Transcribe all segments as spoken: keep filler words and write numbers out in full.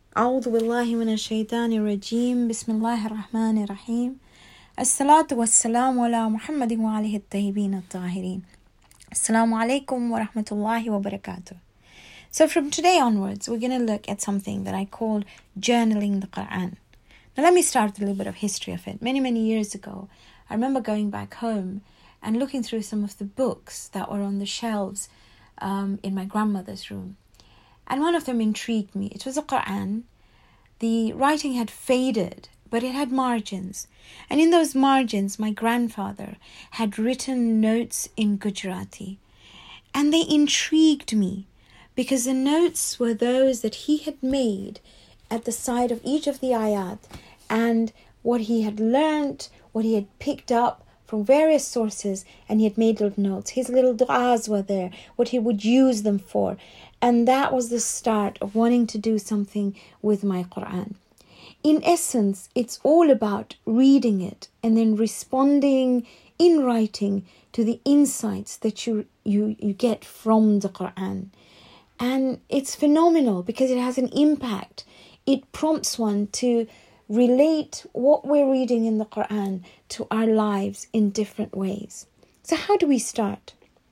أعوذ بالله من الشيطان الرجيم بسم الله الرحمن الرحيم الصلاة والسلام على محمد وعليه الطيبين الطاهرين. Assalamu alaikum wa rahmatullahi wa barakatuh. So from today onwards, we're going to look at something that I call journaling the Quran. Now let me start with a little bit of history of it. Many, many years ago, I remember going back home and looking through some of the books that were on the shelves um, in my grandmother's room. And one of them intrigued me. It was a Quran. The writing had faded, but it had margins. And in those margins, my grandfather had written notes in Gujarati. And they intrigued me because the notes were those that he had made at the side of each of the ayat and what he had learnt, what he had picked up from various sources, and he had made little notes. His little du'as were there, what he would use them for. And that was the start of wanting to do something with my Quran. In essence, it's all about reading it and then responding in writing to the insights that you, you, you get from the Quran. And it's phenomenal because it has an impact. It prompts one to relate what we're reading in the Quran to our lives in different ways. So how do we start?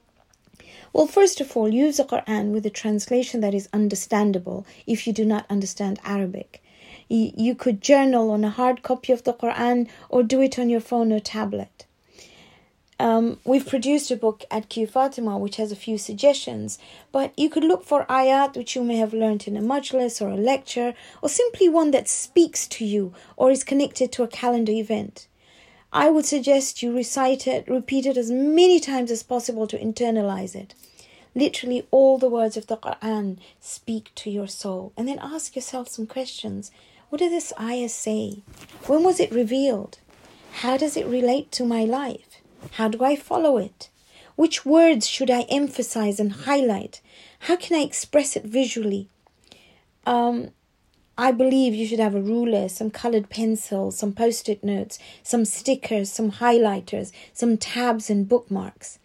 Well, first of all, use the Quran with a translation that is understandable if you do not understand Arabic. You could journal on a hard copy of the Quran or do it on your phone or tablet. Um, we've produced a book at Q Fatima which has a few suggestions, but you could look for ayat which you may have learnt in a majlis or a lecture, or simply one that speaks to you or is connected to a calendar event. I would suggest you recite it, repeat it as many times as possible to internalize it. Literally all the words of the Quran speak to your soul. And then ask yourself some questions. What does this ayah say? When was it revealed? How does it relate to my life? How do I follow it? Which words should I emphasize and highlight? How can I express it visually? Um, I believe you should have a ruler, some colored pencils, some post-it notes, some stickers, some highlighters, some tabs and bookmarks.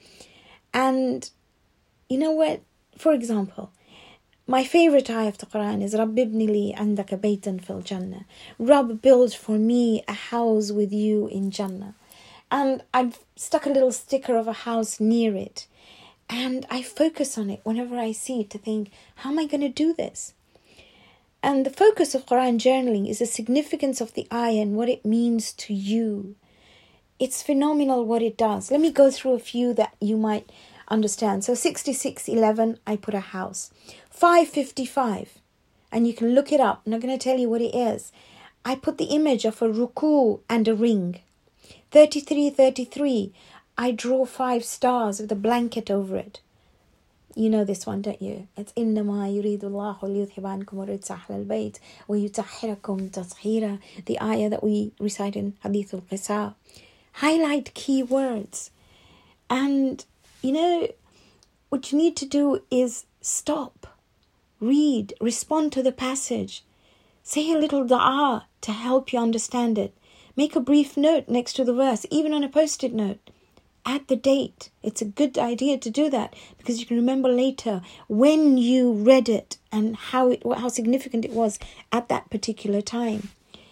And you know what? For example, my favorite ayah of the Quran is Rabb ibni li andaka baytan fil Jannah. Rabb, build for me a house with you in Jannah. And I've stuck a little sticker of a house near it. And I focus on it whenever I see it to think, how am I going to do this? And the focus of Quran journaling is the significance of the ayah and what it means to you. It's phenomenal what it does. Let me go through a few that you might understand. So sixty-six eleven, I put a house. five fifty-five, and you can look it up. I'm not going to tell you what it is. I put the image of a ruku and a ring. thirty-three thirty-three, I draw five stars with a blanket over it. You know this one, don't you? It's إِنَّمَا يُرِيدُ اللَّهُ لِيُذْهِبَ عَنْكُمُ الرِّجْسَ أَهْلَ الْبَيْتِ وَيُطَهِّرَكُمْ تَطْهِيرًا, the ayah that we recite in Hadith al-Qisa. Highlight key words. And, you know, what you need to do is stop, read, respond to the passage. Say a little dua to help you understand it. Make a brief note next to the verse, even on a post-it note. Add the date. It's a good idea to do that because you can remember later when you read it and how it, how significant it was at that particular time.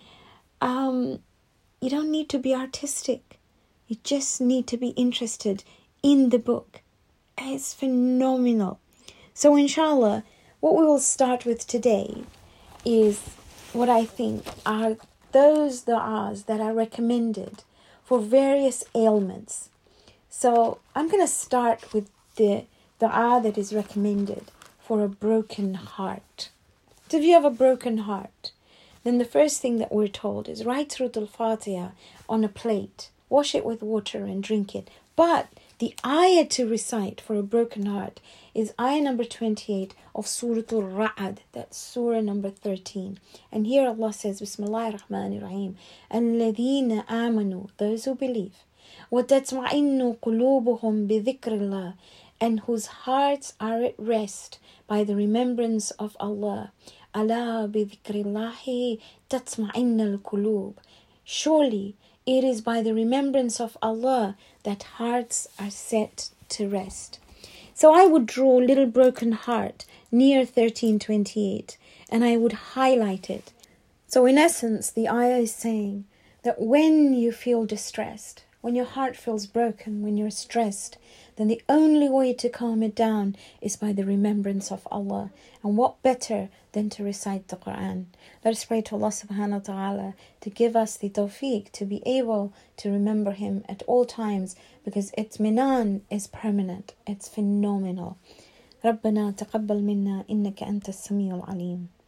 Um, you don't need to be artistic. You just need to be interested in the book. It's phenomenal. So inshallah, what we will start with today is what I think are those du'as that are recommended for various ailments. So I'm going to start with the du'a that is recommended for a broken heart. So if you have a broken heart, then the first thing that we're told is write Surah Al-Fatiha on a plate, wash it with water and drink it. But the ayah to recite for a broken heart is ayah number twenty-eight of Surah Al-Ra'd. That's surah number thirteen. And here Allah says, Bismillahir Rahmanir Rahim, الَّذِينَ آمَنُوا, those who believe, وَتَطْمَئِنُّ قُلُوبُهُمْ بِذِكْرِ اللَّهِ, and whose hearts are at rest by the remembrance of Allah. أَلَا بِذِكْرِ اللَّهِ تَطْمَئِنَّ الْقُلُوبِ. Surely it is by the remembrance of Allah that hearts are set to rest. So I would draw Little Broken Heart near thirteen twenty-eight and I would highlight it. So in essence, the ayah is saying that when you feel distressed, when your heart feels broken, when you're stressed, then the only way to calm it down is by the remembrance of Allah. And what better than to recite the Quran? Let us pray to Allah subhanahu wa ta'ala to give us the tawfiq to be able to remember Him at all times, because itminan is permanent, it's phenomenal. ربنا تقبل منا إنك أنت السميع العليم.